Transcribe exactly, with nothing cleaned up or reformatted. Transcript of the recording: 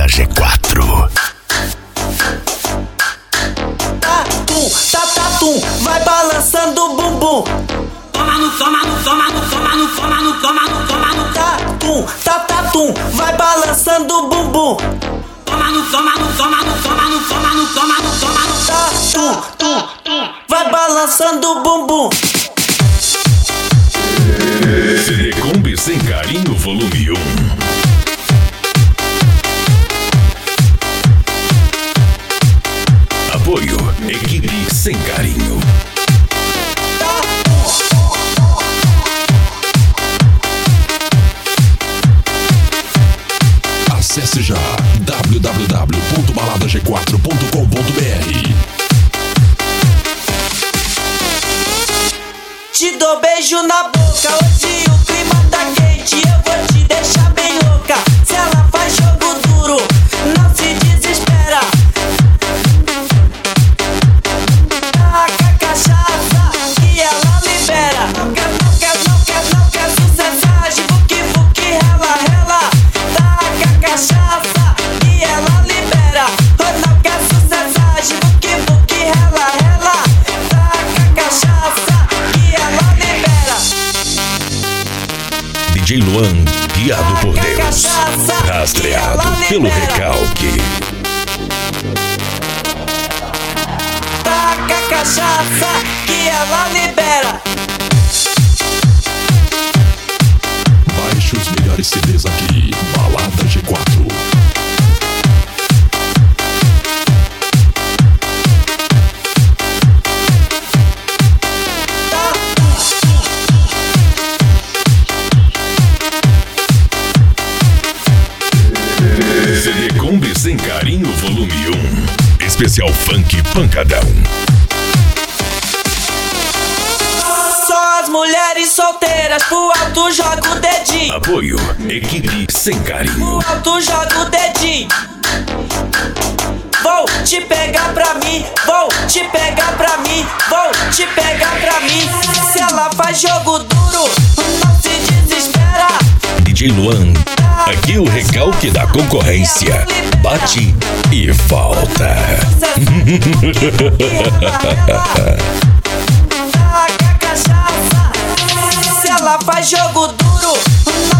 G quatro. Tatum, tá, tatum, vai balançando o bumbum. Toma no, toma no, toma no, toma no, toma no, toma no, toma no. Tatum, tá, tatum, vai balançando o bumbum. Toma no, toma no, toma no, toma no, toma no, toma no, toma no. Tatum, tum, tum, vai balançando o bumbum. C D Kombi Sem Carinho, volume um. Apoio, equipe Sem Carinho. Acesse já w w w ponto balada g quatro ponto com ponto b r. Te dou beijo na boca, hoje o clima tá quente, eu vou te deixar bem louca. Se ela faz jogo duro, não se desespera. Taca a cachaça que ela libera. Não quer, não quer, não quer, não quer sucessagem, buque, buque, rela, rela. Taca a cachaça que ela libera. Não quer sucessagem, buque, buque, rela, rela. Taca a cachaça que ela libera. D J Luan, guiado por Deus, rastreado pelo recalque. Taca a cachaça que ela libera. Baixe os melhores C Ds aqui, Balada G quatro. C D Kombi Sem Carinho, volume um. Especial Funk Pancadão. Só as mulheres solteiras pro alto joga o dedinho. Apoio, equipe Sem Carinho. Pro alto joga o dedinho. Vou te pegar pra mim, vou te pegar pra mim, vou te pegar pra mim. Se ela faz jogo duro, não se desespera. D J Luan, aqui o recalque da concorrência. Bate e volta. Taca a cachaça. Se ela faz jogo duro, não